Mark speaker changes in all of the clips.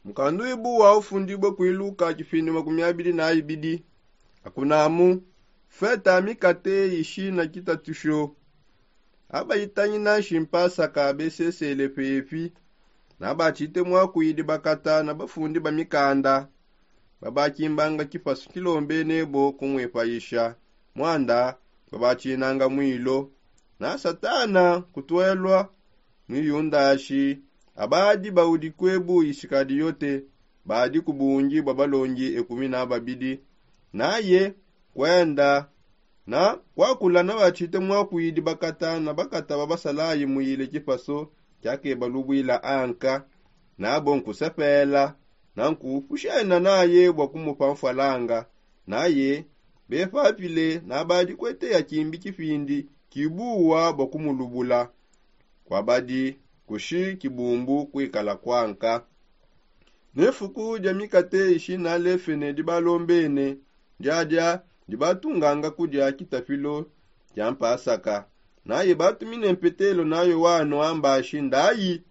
Speaker 1: Mukandu ibu wa ufundibwe kuiluka kifindi 22. Akunamu feta mikate ishi na kitatusho. Aba itanyi na shimpasa ka besesele pepi. Naba chite mwa kuidi bakata na bafundi ba mikanda. Baba kimbanga kipasu kilombe nebo kumwepaisha. Mwanda baba chinanga mwilo. Na satana kutwelwa mwiyundashi. Abadi baudi kwebu ishikadi yote. Baadi kubunji babalonji 12. Naye kwenda na kwakula na bachite mwa kuidi bakata na bakata babasalayi mwile kipaso kyake balubwila anka na bonku sepela na nkufushena naye bwakumupa mfalanga naye befapile na badi kwete ya kimbi kifindi kibuwa bwakumulubula kwa badi kushi kibumbu kwikala kwanka nefuku jamikate ishina lefene dibalombene jaja dibatunganga kudya kitafilo kyampasaka naye batumine mpetelo nayo wano ambashi ndayi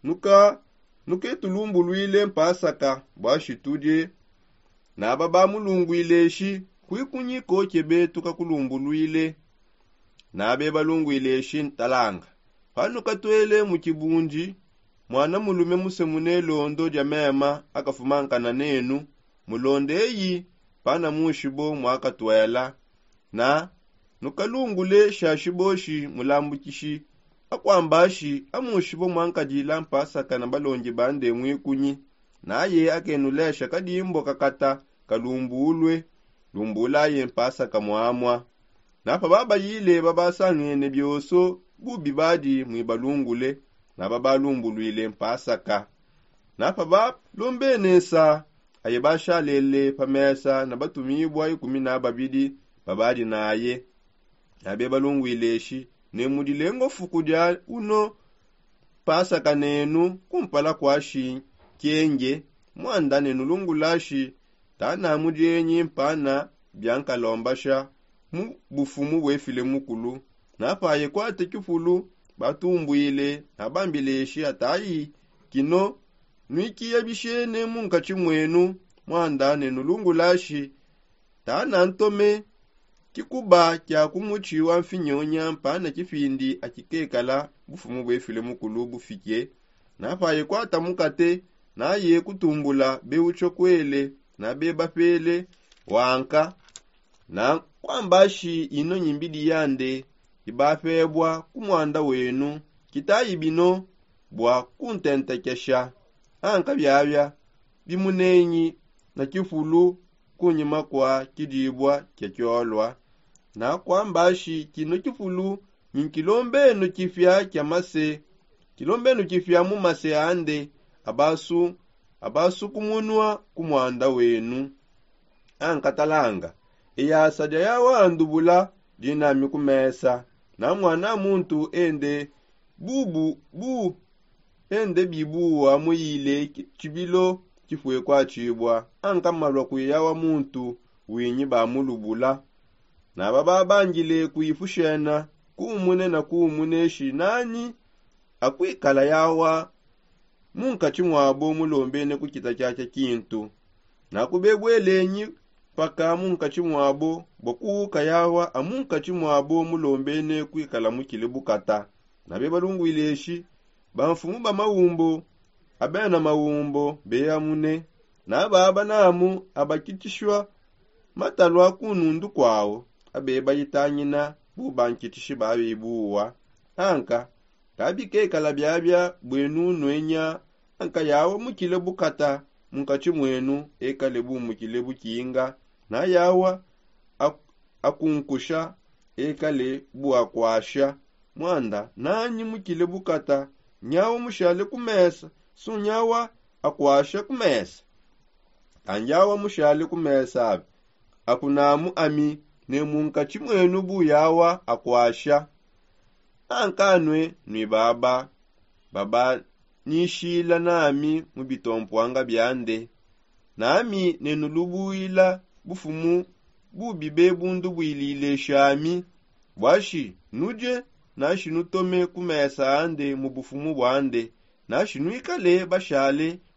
Speaker 1: nuketulumbulwile mpasaka bwashitudye na baba mulungwileshi kwikunyiko chebe tukakulumbulwile na be balungwileshi ntalanga pano katwele mukibunji mwana mulume musemune londo jamema akafumankana nenu mulondeyi pana mushibo mwakatwela na nukalungule shashiboshi mulambukishi akwambashi amushibo mwankajila mpasaka na balonje bande mwikunyi naye akenulesha kadimbo kakata kalumbulwe lumbulaye mpasaka mwamwa napa baba yile babasangene byoso bubi badi mwibalungule na babalumbulwile mpasaka napa baba lombenesa aye bashalele pamesa na batumibwa 12 babadi naye abe balungwileshi nemudilengo fukudya uno pasaka nenu kumpala kwashi kyenge mwanda nenu lungulashi tana mujenyi mpana byanka lombasha mu bufumu bwefile mukulu napaye kwate kifulu batumbwile nabambileshi atayi kino nwiki yabishene munkachi mwenu mwanda nenu lungulashi tana ntome kikuba kya kumuchiwa mfinyonya mpana kifindi akikekala bufumu bwefile mukulu bufike napaye kwata mukate naye kutumbula beucho kwele na beba pele wanka na kwambashi ino nyimbidi yande ibafebwa kumwanda wenu kitayi bino bwa kuntentekesha anka byabya bimunenyi na kifulu kunyima kwa kidibwa kyekyolwa na kwambashi kino kifulu nkilombeno kifya kyamase kilombeno kifya mu mase ande abasu kumunwa kumwanda wenu ankatalanga eyasadya yawandubula dinami kumesa na mwana muntu ende ende bibuwa muyile chibilo kifwe kwa chibwa ankamalwa kuyawa muntu winyi bamulubula na baba bangile kuifushena kumune na kumuneshi nani akwikala yawa munkachi mwabo mulombene kukita kyake kintu na kubebwelenyi paka munkachi mwabo bokuka yawa amunkachi mwabo mulombene kwikala mukile bukata na bebalungwileshi bamfumu ba mawumbo abena mawumbo beyamune na baba namu abakitishwa matalwa kunundu kwawo abeba yitanyina bubankitishi babibuwa anka kabikekala byabya bwenu nwenya anka yawo mukile bukata munkachi mwenu ekale mukile bukinga na yawa akunkusha ekale buakwasha mwanda nanyi mukile bukata nyawo mushale kumesa sunyawa akwasha kumesa kanyawa mushale kumesa akunamu ami nemunkachi mwenu buyawa akwasha ankanwe ni baba nishila nami mubitompwanga byande nami nenulubuila bufumu bubibe bundu bwilile shami bwashi nuje nashi nutome kumesa ande mubufumu bwande nashi nwikale bashale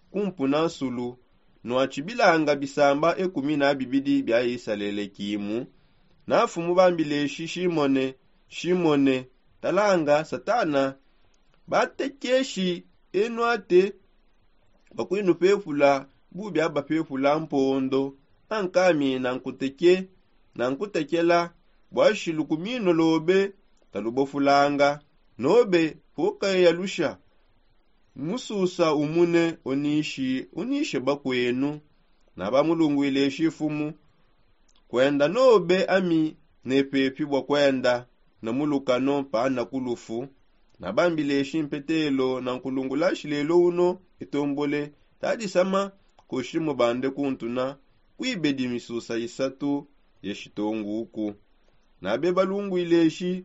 Speaker 1: kumpuna nsulu noachibilanga bisamba 12 bya Israeli kimu na fumu bambileshi Shimone talanga Satana batekeshi enwate bakwinu pefula bubi aba pefula mpondo ankami na nkutekela bwashilukumino lobe talubofulanga nobe poka yalusha mususa umune unishe bakwenu na bamulungwile shifumu kwenda nobe ami nepepi bwa kwenda na mulukano pana kulufu na bambile shimpetelo na nkulungula shilelo uno itombole tadi sama kushimu bande kuntuna kuibedi misusa isatu yeshitongu uku na beba lungwile shi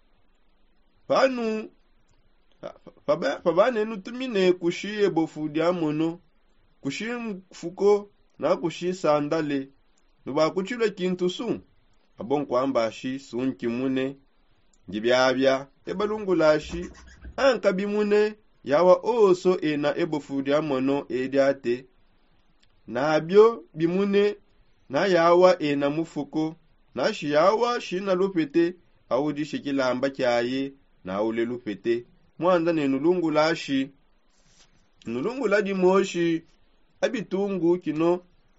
Speaker 1: panu pabane nutumine kushi ebofudi amono kushi mfuko na kushi sandale nuba kuchule kintu su abonko ambashi sunki mune jibyabya ebalungulashi anka bimune yawa oso ena ebofudi amono ediate nabyo bimune na yawa ena mufuko na shiyawa shina lupete awudi shikilamba kyaye na ule lupete mwanda ne nulungula di moshi abitungu kino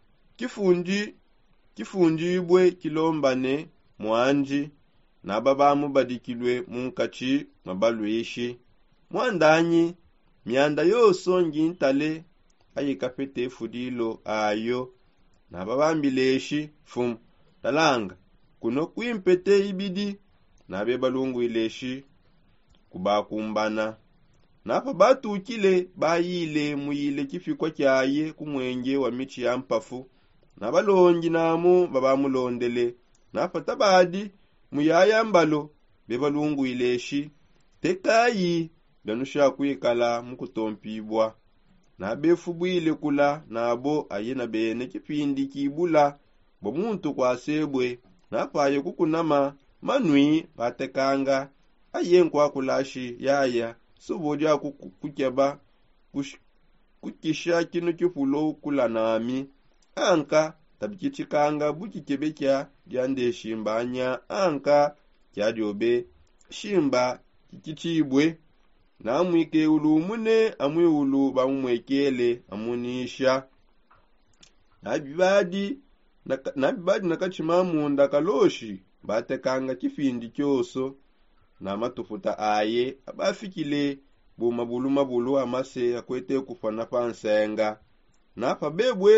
Speaker 1: kifunji ibwe kilombane mwanji na babamu badikilwe munkachi mabalwishi mwandanyi myanda yoso ngintale ayikapete fudilo ayo na babambileshi fum talanga kuno kwimpete ibidi na bebalungu ileshi kubakumbana napa batukile bayile muyile kifikwa kyaye kumwenge wa michi ya mpafu na balongi namu babamulondele napa tabadi muyaya mbalo bebalungu ileshi tekayi danusha kwikala mukutompibwa na befubwile kula nabo ayena bene kipindi kibula bomuntu kwasebwe napaye kukunama manwi batekanga ayenkwa kulashi yaya subodya kukyaba kukisha kino kifulo kula nami anka tabikichikanga bukikebe kya dyande shimbanya anka kyadyobe shimba kikichibwe na amwike ulu mune amwe ulu bamumwekele amunisha nabibadi nakachimamu ndakaloshi batekanga kifindi kyoso na matufuta aye abafikile bumabulu amase akwete kufana pansenga napa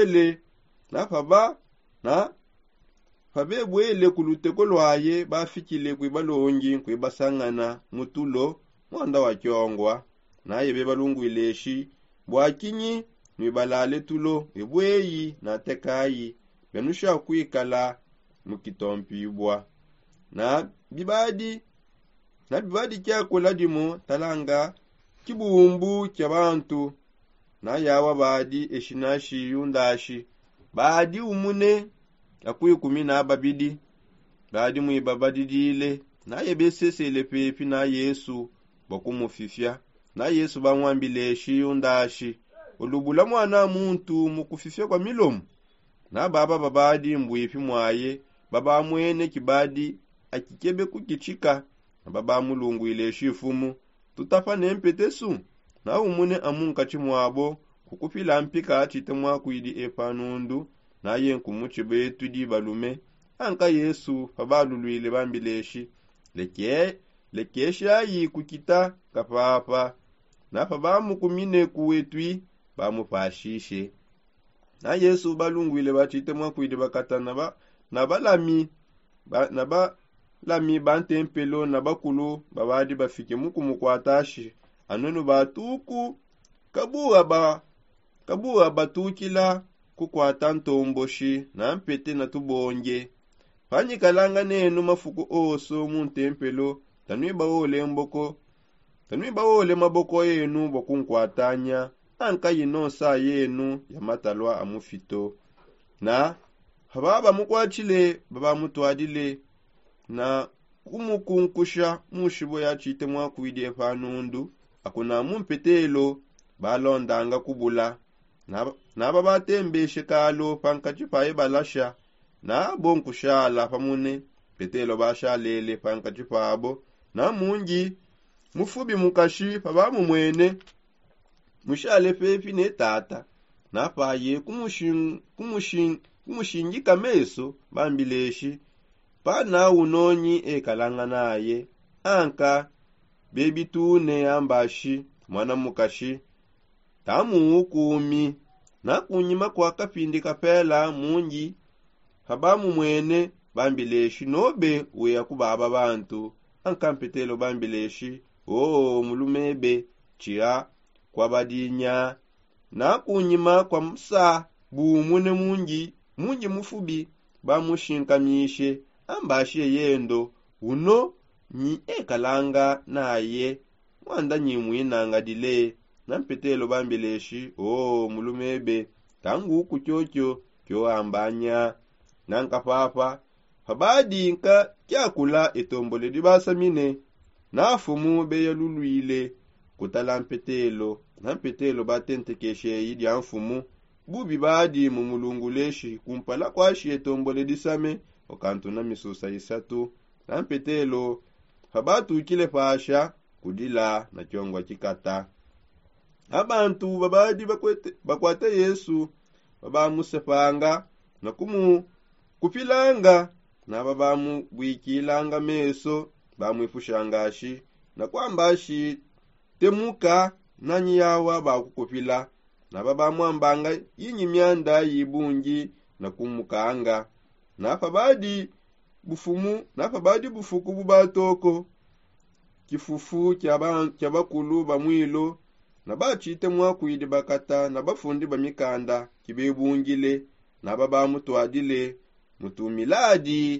Speaker 1: bebwele kuluteko lwaye bafikile kwibalongi kwibasangana mutulo mwanda wa kyongwa naye bebalungwileshi bwakinyi mwibalale tulo ebweyi na tekayi benusha kwikala mukitompibwa na bibadi kyakola dimo talanga kibumbu kyabantu na yawa badi eshinashi yundashi badi umune akwi 12 badi mwibabadidile naye besesele pepi na Yesu bakumufifya na Yesu bamwambileshi yundashi olubula mwana muntu mukufifya kwa milomo na babadi mbwifi mwaye baba mwene kibadi akikebe kukichika na baba mulungu ile shifumu tutafa nempetesu na umune amunka chimwabo kukufila mpika achite mwakwidi epanundu na yenkumuchi betu di balume anka Yesu babalulwile bambileshi lekesha yi kukita kapapa na bamukumine kuwetwi bamupashishe na Yesu balungwile bachite mwakwidi bakatana na balami bantempelo na bakulu babadi bafike mukumukwatashi anono batuku kabuwa batukila kukwata ntomboshi na mpete na tubonge panyikalanga nenu mafuku oso muntempelo tanwi bawole maboko yenu bokunkwatanya anka yinosa yenu ya matalwa amufito na baba mukwachile baba mutwadile na kumukunkusha mushibo yachite mwakwidi epanundu akuna mumpetelo balondanga kubula naba batembeshe kalo pankati paye balasha na bonkushala pamune Petelo bashalele pankati pabo na mungi mufubi mukashi pabamu mwene mushale fefi ne tata na paye kumushinjika meso bambileshi pana unonyi ekalanga naye anka bebitune ambashi mwana mukashi tamu ukumi na kunyima kwa kapindi kapela mungi habamu mwene bambileshi nobe weya kubaba bantu anka Petelo bambileshi mulumebe chia kwa badinya na kunyima kwa msa bumune mungi mufubi bamushinkamishe ambashe yendo uno ni ekalanga naye mwanda nyimwinanga dile na Petelo bambileshi mulumebe tangu kuchocho kyo ambanya nanka papa habadi nka kyakula etombole dibasamine na fumu beya luluile kutala Petelo na Petelo batentekeshe yidi anfumu bubi badi mumulunguleshi kumpala kwa shi etombole disame okantu na misusa isatu na Petelo habatu kile pasha kudila na kyongwa kikata abantu babadi bakwate Yesu babamusepanga na kupilanga na babamu bwikilanga meso bamwifushangashi na kwambashi temuka nanyi yawa bakukupila na babamwambanga yinyi myanda yibungi na kumukanga na pabadi bufuku bubatoko kifufu kyabakulu bamwilo na bachite mwakwidi bakata na bafundi bamikanda kibebungile na babamu twadile mutumiladi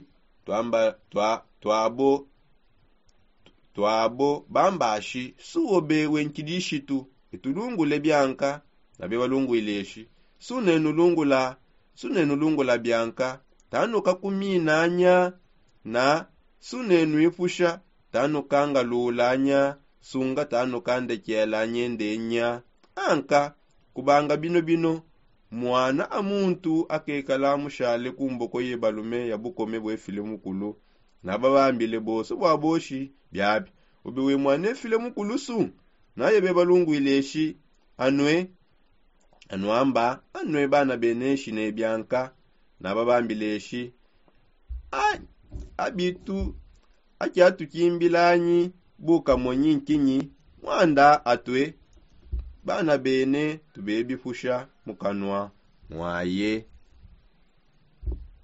Speaker 1: twabo bambashi suobe wenkidishitu itulungule byanka na bewalunguileshi sunenu lungula byanka tanu kakuminanya na sunenu ifusha tanu kanga lulanya sunga tanu kandekela nyendenya anka kubanga bino mwana amuntu akekala mushale kumboko yebalume yabukome bwe filemu kulu na babambile boso bwaboshi byabi ubiwe mwana filemu kulusu naye bebalunguileshi anwamba bana beneshi ne byanka na babambileshi abitu akyatu kimbilanyi buka monyi nkinyi mwanda atwe bana bene tubebifusha mukanwa mwaye